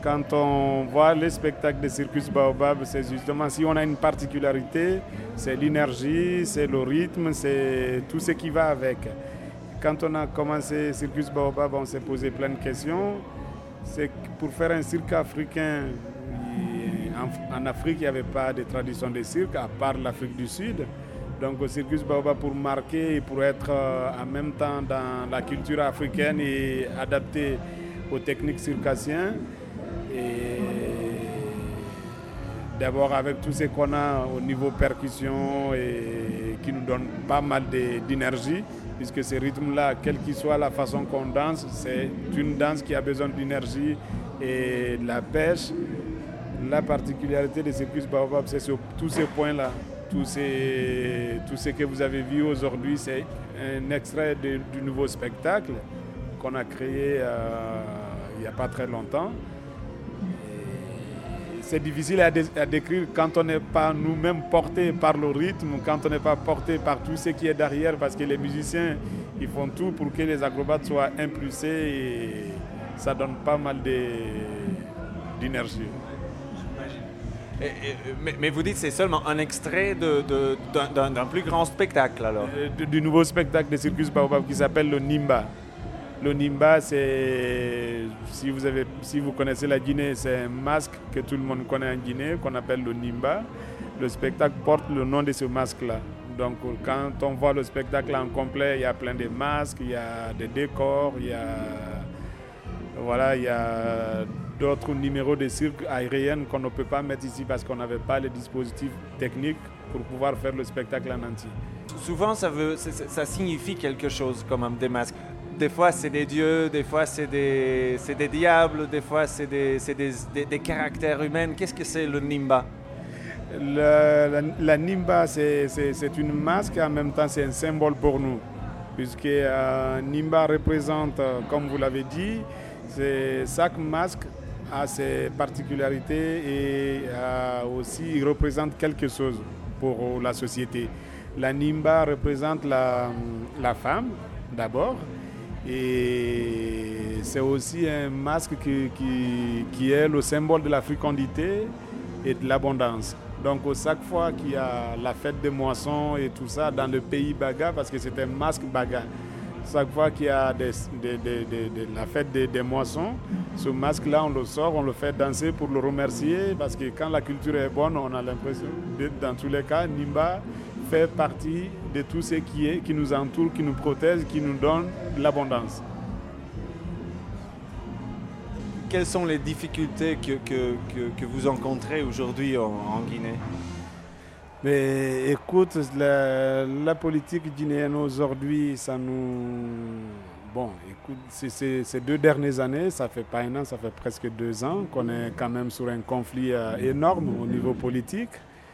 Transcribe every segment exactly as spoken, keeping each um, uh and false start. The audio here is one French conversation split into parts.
quand on voit les spectacles de Circus Baobab, c'est justement si on a une particularité, c'est l'énergie, c'est le rythme, c'est tout ce qui va avec. Quand on a commencé Circus Baobab, on s'est posé plein de questions. C'est que pour faire un cirque africain, en, en Afrique, il n'y avait pas de tradition de cirque, à part l'Afrique du Sud. Donc au Circus Baobab, pour marquer et pour être euh, en même temps dans la culture africaine et adapté aux techniques circassiennes. Et d'abord avec tout ce qu'on a au niveau percussion et qui nous donne pas mal de, d'énergie, puisque ce rythme-là, quelle que soit la façon qu'on danse, c'est une danse qui a besoin d'énergie et de la pêche. La particularité des Circus Baobab, c'est sur tous ces points-là. Tout, ces, tout ce que vous avez vu aujourd'hui, c'est un extrait de, du nouveau spectacle qu'on a créé euh, il n'y a pas très longtemps. Et c'est difficile à, dé, à décrire quand on n'est pas nous-mêmes portés par le rythme, quand on n'est pas porté par tout ce qui est derrière, parce que les musiciens, ils font tout pour que les acrobates soient impulsés et ça donne pas mal de, d'énergie. Et, et, mais, mais vous dites que c'est seulement un extrait de, de, d'un, d'un plus grand spectacle alors? Du, du nouveau spectacle de Circus Baobab qui s'appelle le Nimba. Le Nimba, c'est, si vous, avez, si vous connaissez la Guinée, c'est un masque que tout le monde connaît en Guinée, qu'on appelle le Nimba. Le spectacle porte le nom de ce masque-là. Donc quand on voit le spectacle en complet, il y a plein de masques, il y a des décors, il y a, voilà, il y a d'autres numéros de cirque aériennes qu'on ne peut pas mettre ici parce qu'on n'avait pas les dispositifs techniques pour pouvoir faire le spectacle en entier. Souvent, ça, veut, ça signifie quelque chose, comme des masques. Des fois, c'est des dieux, des fois, c'est des, c'est des diables, des fois, c'est, des, c'est des, des, des caractères humains. Qu'est-ce que c'est le Nimba? Le, la, la Nimba, c'est, c'est, c'est une masque et en même temps, c'est un symbole pour nous. Puisque euh, Nimba représente, comme vous l'avez dit, c'est, chaque masque a ses particularités et euh, aussi il représente quelque chose pour la société. La Nimba représente la, la femme d'abord et c'est aussi un masque qui, qui, qui est le symbole de la fécondité et de l'abondance. Donc chaque fois qu'il y a la fête des moissons et tout ça dans le pays Baga, parce que c'est un masque Baga, chaque fois qu'il y a des, des, des, des, des, la fête des, des moissons, ce masque-là, on le sort, on le fait danser pour le remercier, parce que quand la culture est bonne, on a l'impression, de, dans tous les cas, Nimba fait partie de tout ce qui est, qui nous entoure, qui nous protège, qui nous donne de l'abondance. Quelles sont les difficultés que, que, que, que vous rencontrez aujourd'hui en, en Guinée? Mais écoute, la, la politique guinéenne aujourd'hui, ça nous... Bon, écoute, c'est, c'est, ces deux dernières années, ça fait pas un an, ça fait presque deux ans qu'on est quand même sur un conflit euh, énorme au niveau politique.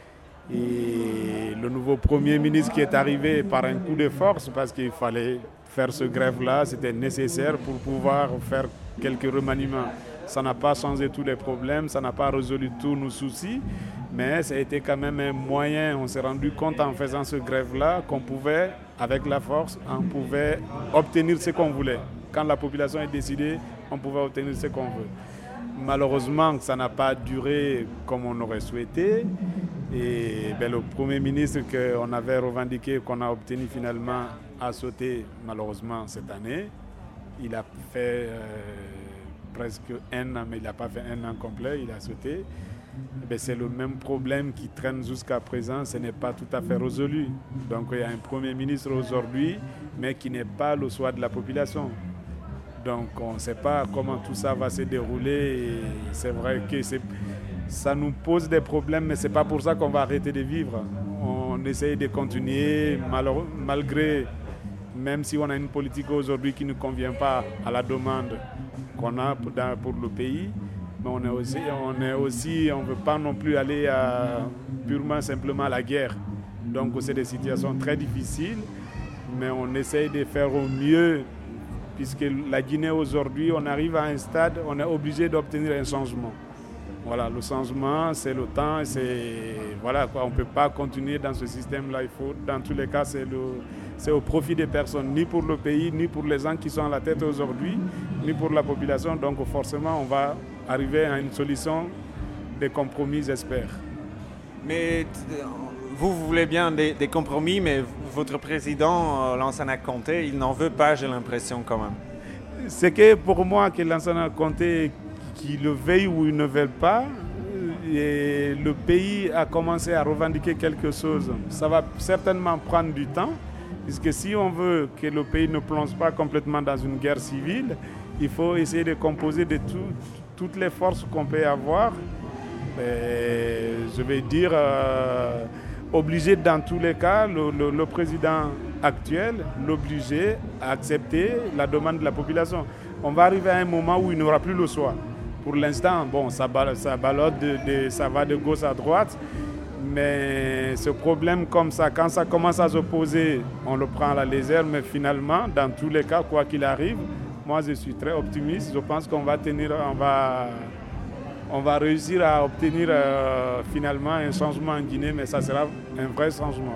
Et le nouveau Premier ministre qui est arrivé par un coup de force, parce qu'il fallait faire ce grève-là, c'était nécessaire pour pouvoir faire quelques remaniements. Ça n'a pas changé tous les problèmes, ça n'a pas résolu tous nos soucis, mais ça a été quand même un moyen. On s'est rendu compte en faisant ce grève-là qu'on pouvait, avec la force, on pouvait obtenir ce qu'on voulait. Quand la population est décidée, on pouvait obtenir ce qu'on veut. Malheureusement, ça n'a pas duré comme on aurait souhaité. Et bien, le Premier ministre qu'on avait revendiqué, qu'on a obtenu finalement, a sauté malheureusement cette année. Il a fait... Euh, presque un an, mais il n'a pas fait un an complet, il a sauté. Mais c'est le même problème qui traîne jusqu'à présent, ce n'est pas tout à fait résolu. Donc il y a un Premier ministre aujourd'hui, mais qui n'est pas le choix de la population. Donc on ne sait pas comment tout ça va se dérouler. Et c'est vrai que c'est, ça nous pose des problèmes, mais ce n'est pas pour ça qu'on va arrêter de vivre. On essaye de continuer malgré, même si on a une politique aujourd'hui qui ne convient pas à la demande qu'on a pour, dans, pour le pays, mais on est aussi, on est aussi, on ne veut pas non plus aller à, purement simplement à la guerre. Donc c'est des situations très difficiles, mais on essaye de faire au mieux, puisque la Guinée aujourd'hui, on arrive à un stade, on est obligé d'obtenir un changement. Voilà, le changement, c'est le temps, c'est, voilà, quoi, on ne peut pas continuer dans ce système-là. Il faut, dans tous les cas, c'est, le, c'est au profit des personnes, ni pour le pays, ni pour les gens qui sont à la tête aujourd'hui, ni pour la population. Donc forcément, on va arriver à une solution de compromis, j'espère. Mais vous, vous voulez bien des, des compromis, mais votre président, Lansana Conté, il n'en veut pas, j'ai l'impression quand même. C'est que pour moi, que Lansana Conté, qu'il le veuille ou il ne veuille pas, et le pays a commencé à revendiquer quelque chose. Ça va certainement prendre du temps, puisque si on veut que le pays ne plonge pas complètement dans une guerre civile, il faut essayer de composer de tout, toutes les forces qu'on peut avoir. Et je vais dire, euh, obligé dans tous les cas, le, le, le président actuel, l'obliger à accepter la demande de la population. On va arriver à un moment où il n'aura plus le choix. Pour l'instant, bon, ça, ça ballotte, de, de, ça va de gauche à droite, mais ce problème comme ça, quand ça commence à se poser, on le prend à la légère, mais finalement, dans tous les cas, quoi qu'il arrive, moi je suis très optimiste. Je pense qu'on va tenir, on va, on va réussir à obtenir euh, finalement un changement en Guinée, mais ça sera un vrai changement.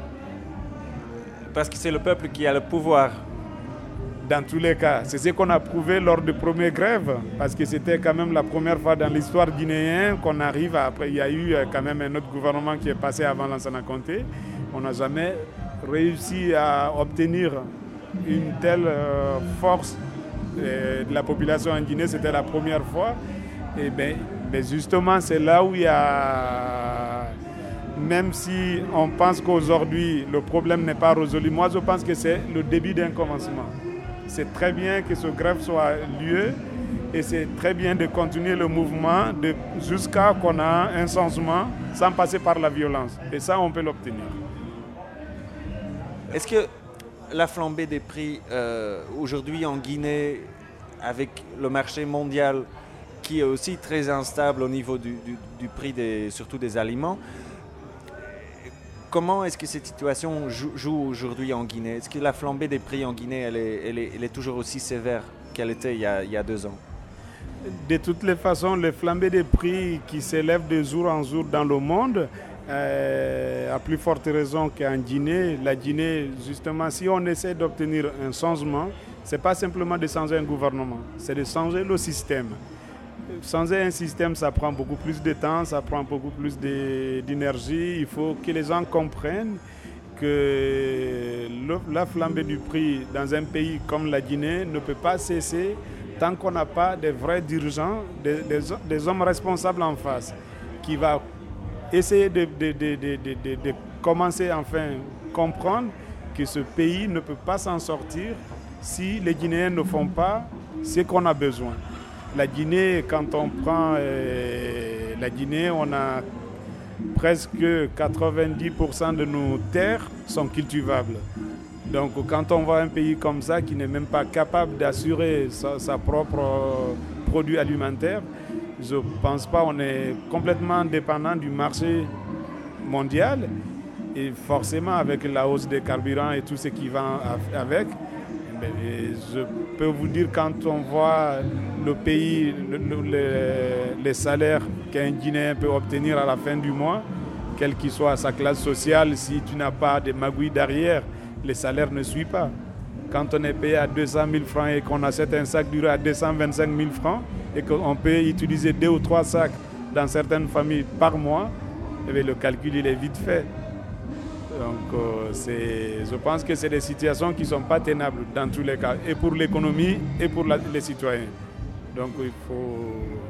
Parce que c'est le peuple qui a le pouvoir. Dans tous les cas, c'est ce qu'on a prouvé lors de premières grèves, parce que c'était quand même la première fois dans l'histoire guinéenne qu'on arrive à, après il y a eu quand même un autre gouvernement qui est passé avant Lansana Conté. On n'a jamais réussi à obtenir une telle euh, force euh, de la population en Guinée, c'était la première fois. Et bien, ben justement, c'est là où il y a, même si on pense qu'aujourd'hui le problème n'est pas résolu, moi je pense que c'est le début d'un commencement. C'est très bien que ce grève soit lieu et c'est très bien de continuer le mouvement de, jusqu'à qu'on a un changement sans passer par la violence. Et ça, on peut l'obtenir. Est-ce que la flambée des prix euh, aujourd'hui en Guinée, avec le marché mondial qui est aussi très instable au niveau du, du, du prix des, surtout des aliments, comment est-ce que cette situation joue, joue aujourd'hui en Guinée? Est-ce que la flambée des prix en Guinée, elle est, elle est, elle est toujours aussi sévère qu'elle était il y, a, il y a deux ans? De toutes les façons, les flambées des prix qui s'élèvent de jour en jour dans le monde, euh, à plus forte raison qu'en Guinée. La Guinée, justement, si on essaie d'obtenir un changement, ce n'est pas simplement de changer un gouvernement, c'est de changer le système. Changer un système, ça prend beaucoup plus de temps, ça prend beaucoup plus d'énergie. Il faut que les gens comprennent que le, la flambée du prix dans un pays comme la Guinée ne peut pas cesser tant qu'on n'a pas de vrais dirigeants, des, des, des hommes responsables en face, qui vont essayer de, de, de, de, de, de commencer enfin à comprendre que ce pays ne peut pas s'en sortir si les Guinéens ne font pas ce qu'on a besoin. La Guinée, quand on prend euh, la Guinée, on a presque quatre-vingt-dix pour cent de nos terres sont cultivables. Donc quand on voit un pays comme ça qui n'est même pas capable d'assurer sa, sa propre euh, produit alimentaire, je ne pense pas qu'on est complètement dépendant du marché mondial. Et forcément, avec la hausse des carburants et tout ce qui va avec, et je peux vous dire, quand on voit le pays, le, le, les salaires qu'un Guinéen peut obtenir à la fin du mois, quelle qu'il soit sa classe sociale, si tu n'as pas de magouille derrière, les salaires ne suivent pas. Quand on est payé à deux cent mille francs et qu'on achète un sac duré à deux cent vingt-cinq mille francs et qu'on peut utiliser deux ou trois sacs dans certaines familles par mois, eh bien, le calcul il est vite fait. Donc, euh, c'est, je pense que c'est des situations qui ne sont pas tenables dans tous les cas, et pour l'économie et pour la, les citoyens. Donc, il faut...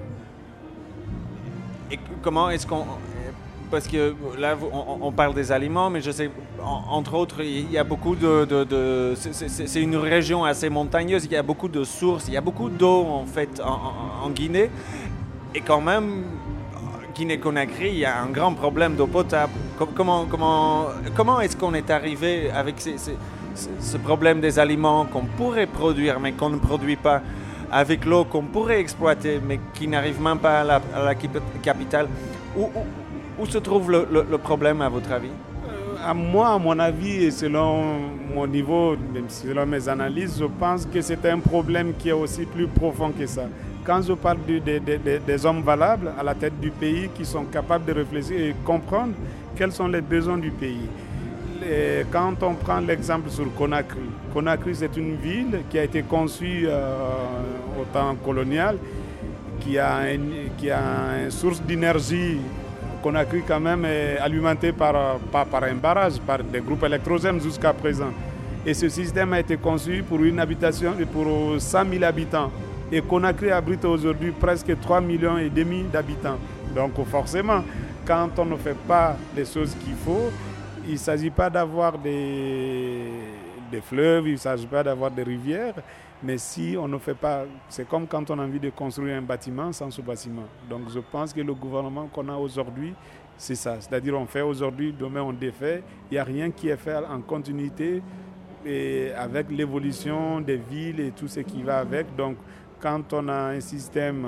Et comment est-ce qu'on... Parce que là, on, on parle des aliments, mais je sais, en, entre autres, il y a beaucoup de... de, de c'est, c'est, c'est une région assez montagneuse, il y a beaucoup de sources, il y a beaucoup d'eau, en fait, en, en, en Guinée. Et quand même... Guinée-Conakry, il y a un grand problème d'eau potable. Comment, comment, comment est-ce qu'on est arrivé avec ces, ces, ce problème des aliments qu'on pourrait produire mais qu'on ne produit pas, avec l'eau qu'on pourrait exploiter mais qui n'arrive même pas à la, à la capitale? Où, où, où se trouve le, le, le problème à votre avis? À moi, à mon avis, et selon mon niveau, même selon mes analyses, je pense que c'est un problème qui est aussi plus profond que ça. Quand je parle de, de, de, des hommes valables à la tête du pays qui sont capables de réfléchir et comprendre quels sont les besoins du pays. Et quand on prend l'exemple sur Conakry, Conakry c'est une ville qui a été conçue euh, au temps colonial, qui a une, qui a une source d'énergie Conakry quand même est alimentée par, par, par un barrage, par des groupes électrogènes jusqu'à présent. Et ce système a été conçu pour une habitation pour cent mille habitants. Et Conakry abrite aujourd'hui presque trois millions et demi d'habitants. Donc forcément, quand on ne fait pas les choses qu'il faut, il ne s'agit pas d'avoir des, des fleuves, il ne s'agit pas d'avoir des rivières, mais si on ne fait pas, c'est comme quand on a envie de construire un bâtiment sans ce bâtiment. Donc je pense que le gouvernement qu'on a aujourd'hui, c'est ça. C'est-à-dire on fait aujourd'hui, demain on défait. Il n'y a rien qui est fait en continuité et avec l'évolution des villes et tout ce qui va avec. Donc quand on a un système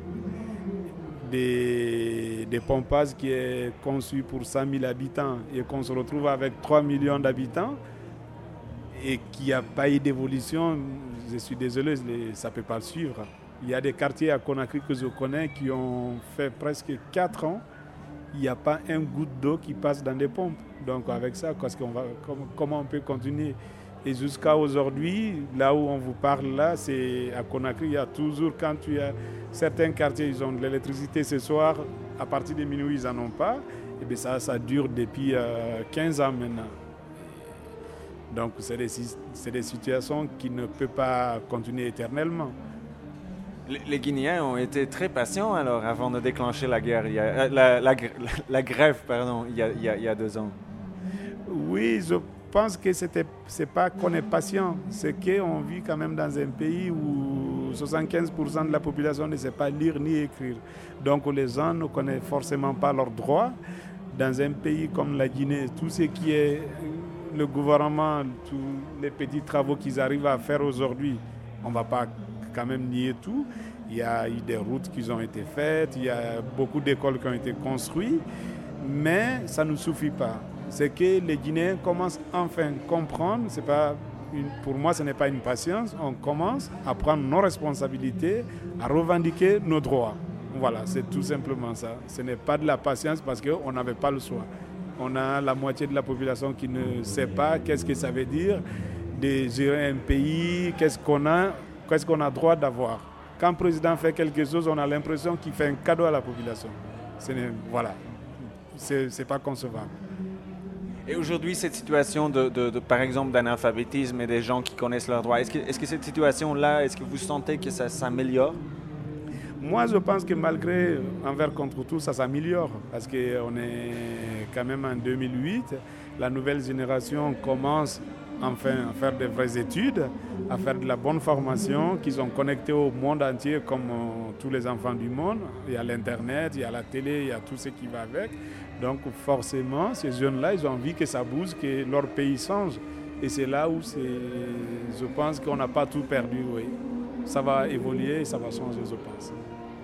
Des, des pompages qui est conçu pour cent mille habitants et qu'on se retrouve avec trois millions d'habitants et qu'il n'y a pas eu d'évolution, je suis désolé, ça ne peut pas le suivre. Il y a des quartiers à Conakry que je connais qui ont fait presque quatre ans, il n'y a pas un goutte d'eau qui passe dans des pompes. Donc avec ça, parce qu'on va, comment on peut continuer? Et jusqu'à aujourd'hui, là où on vous parle, là, c'est à Conakry, il y a toujours, quand tu as certains quartiers, ils ont de l'électricité ce soir, à partir de minuit, ils n'en ont pas. Et bien ça, ça dure depuis euh, quinze ans maintenant. Donc c'est des, c'est des situations qui ne peuvent pas continuer éternellement. Les, les Guinéens ont été très patients alors avant de déclencher la guerre, il y a, euh, la, la, la, la grève pardon, il y a, il y a, il y a deux ans. Oui, je Je pense que ce n'est pas qu'on est patient, c'est qu'on vit quand même dans un pays où soixante-quinze pour cent de la population ne sait pas lire ni écrire. Donc les gens ne connaissent forcément pas leurs droits. Dans un pays comme la Guinée, tout ce qui est le gouvernement, tous les petits travaux qu'ils arrivent à faire aujourd'hui, on ne va pas quand même nier tout. Il y a eu des routes qui ont été faites, il y a beaucoup d'écoles qui ont été construites, mais ça ne suffit pas. C'est que les Guinéens commencent enfin à comprendre, c'est pas une, pour moi ce n'est pas une patience, on commence à prendre nos responsabilités, à revendiquer nos droits. Voilà, c'est tout simplement ça. Ce n'est pas de la patience parce qu'on n'avait pas le choix. On a la moitié de la population qui ne sait pas qu'est-ce que ça veut dire de gérer un pays, qu'est-ce qu'on a, qu'est-ce qu'on a droit d'avoir. Quand le président fait quelque chose, on a l'impression qu'il fait un cadeau à la population. Ce n'est, voilà, c'est, c'est pas concevable. Et aujourd'hui, cette situation, de, de, de, par exemple, d'analphabétisme et des gens qui connaissent leurs droits, est-ce que, est-ce que cette situation-là, est-ce que vous sentez que ça s'améliore? Moi, je pense que malgré, envers contre tout, ça s'améliore. Parce qu'on est quand même en deux mille huit, la nouvelle génération commence enfin à faire de vraies études, à faire de la bonne formation, qui sont connectés au monde entier comme euh, tous les enfants du monde. Il y a l'Internet, il y a la télé, il y a tout ce qui va avec. Donc forcément, ces jeunes-là, ils ont envie que ça bouge, que leur pays change. Et c'est là où c'est, je pense qu'on n'a pas tout perdu. Oui. Ça va évoluer et ça va changer, je pense.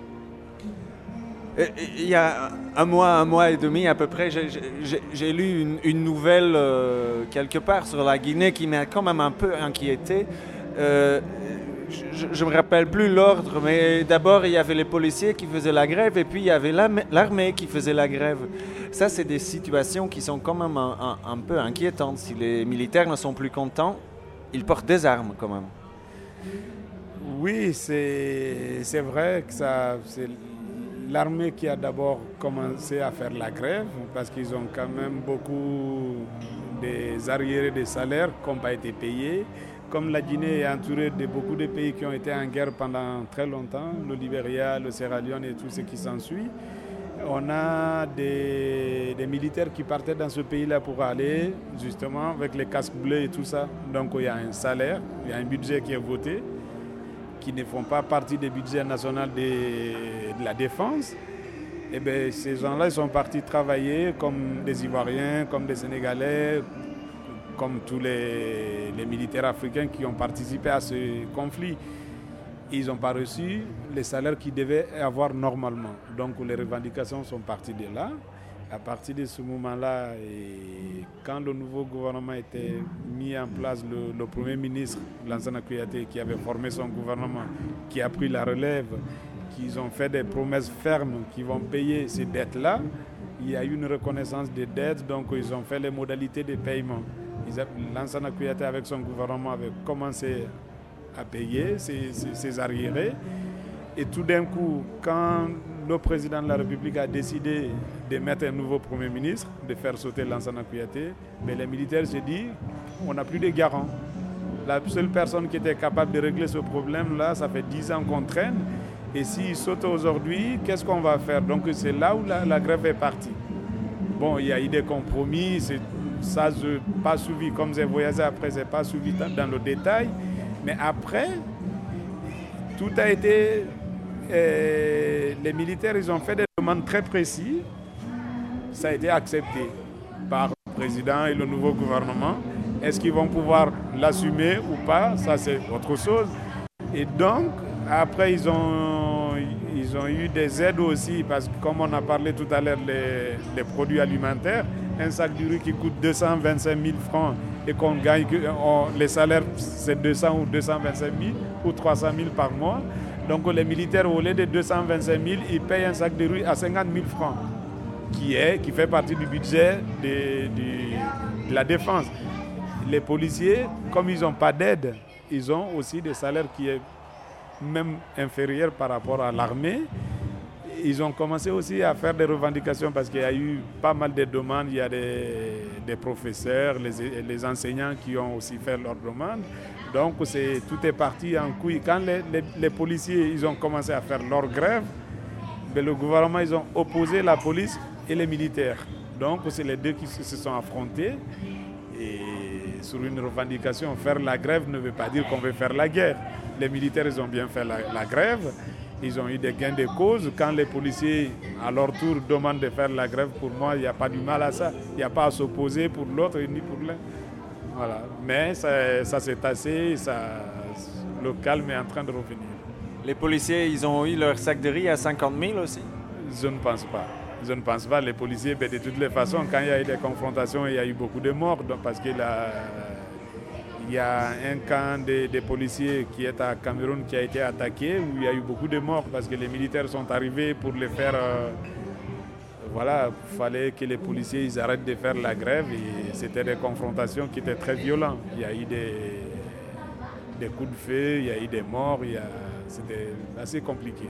Il y a un mois, un mois et demi à peu près, j'ai, j'ai, j'ai lu une, une nouvelle euh, quelque part sur la Guinée qui m'a quand même un peu inquiété. Euh, je ne me rappelle plus l'ordre, mais d'abord il y avait les policiers qui faisaient la grève et puis il y avait l'armée qui faisait la grève. Ça, c'est des situations qui sont quand même un, un, un peu inquiétantes. Si les militaires ne sont plus contents, ils portent des armes quand même. Oui, c'est, c'est vrai que ça... C'est... L'armée qui a d'abord commencé à faire la grève parce qu'ils ont quand même beaucoup des arriérés de salaires qui n'ont pas été payés. Comme la Guinée est entourée de beaucoup de pays qui ont été en guerre pendant très longtemps, le Libéria, le Sierra Leone et tout ce qui s'ensuit, on a des, des militaires qui partaient dans ce pays-là pour aller justement avec les casques bleus et tout ça. Donc il y a un salaire, il y a un budget qui est voté, qui ne font pas partie du budget national de, de la défense. Et bien, ces gens-là, ils sont partis travailler comme des Ivoiriens, comme des Sénégalais, comme tous les, les militaires africains qui ont participé à ce conflit. Ils n'ont pas reçu les salaires qu'ils devaient avoir normalement. Donc les revendications sont parties de là. À partir de ce moment-là, et quand le nouveau gouvernement était mis en place, le, le Premier ministre, Lansana Kouyaté, qui avait formé son gouvernement, qui a pris la relève, qui ont fait des promesses fermes, qui vont payer ces dettes-là, il y a eu une reconnaissance des dettes, donc ils ont fait les modalités de paiement. Lansana Kouyaté, avec son gouvernement, avait commencé à payer ces, ces, ces arriérés. Et tout d'un coup, quand le président de la République a décidé de mettre un nouveau Premier ministre, de faire sauter Lansana Kouyaté, mais les militaires se disent on n'a plus de garant. La seule personne qui était capable de régler ce problème-là, ça fait dix ans qu'on traîne. Et s'il saute aujourd'hui, qu'est-ce qu'on va faire? Donc c'est là où la, la grève est partie. Bon, il y a eu des compromis, ça n'a pas suivi, comme j'ai voyagé après, je n'ai pas suivi dans, dans le détail. Mais après, tout a été... Euh, les militaires, ils ont fait des demandes très précises. Ça a été accepté par le président et le nouveau gouvernement. Est-ce qu'ils vont pouvoir l'assumer ou pas? Ça, c'est autre chose. Et donc, après, ils ont, ils ont eu des aides aussi, parce que comme on a parlé tout à l'heure, les, les produits alimentaires, un sac de riz qui coûte deux cent vingt-cinq mille francs et qu'on gagne, on, les salaires, c'est deux cents ou deux cent vingt-cinq mille ou trois cent mille par mois. Donc les militaires, au lieu de deux cent vingt-cinq mille, ils payent un sac de riz à cinquante mille francs, qui, est, qui fait partie du budget de, de, de la défense. Les policiers, comme ils n'ont pas d'aide, ils ont aussi des salaires qui sont même inférieurs par rapport à l'armée. Ils ont commencé aussi à faire des revendications parce qu'il y a eu pas mal de demandes. Il y a des, des professeurs, les, les enseignants qui ont aussi fait leurs demandes. Donc c'est, tout est parti en couille. Quand les, les, les policiers ils ont commencé à faire leur grève, ben le gouvernement ils ont opposé la police et les militaires. Donc c'est les deux qui se sont affrontés. Et sur une revendication, faire la grève ne veut pas dire qu'on veut faire la guerre. Les militaires ils ont bien fait la, la grève. Ils ont eu des gains de cause. Quand les policiers, à leur tour, demandent de faire la grève, pour moi, il n'y a pas du mal à ça. Il n'y a pas à s'opposer pour l'autre ni pour l'un. Voilà. Mais ça, ça s'est tassé, ça, le calme est en train de revenir. Les policiers, ils ont eu leur sac de riz à cinquante mille aussi? Je ne pense pas. Je ne pense pas. Les policiers, ben, de toutes les façons, quand il y a eu des confrontations, il y a eu beaucoup de morts. Donc, parce que la... Il y a un camp de, de policiers qui est à Cameroun qui a été attaqué, où il y a eu beaucoup de morts parce que les militaires sont arrivés pour les faire... Euh, voilà, il fallait que les policiers ils arrêtent de faire la grève et c'était des confrontations qui étaient très violentes. Il y a eu des, des coups de feu, il y a eu des morts, il y a, c'était assez compliqué.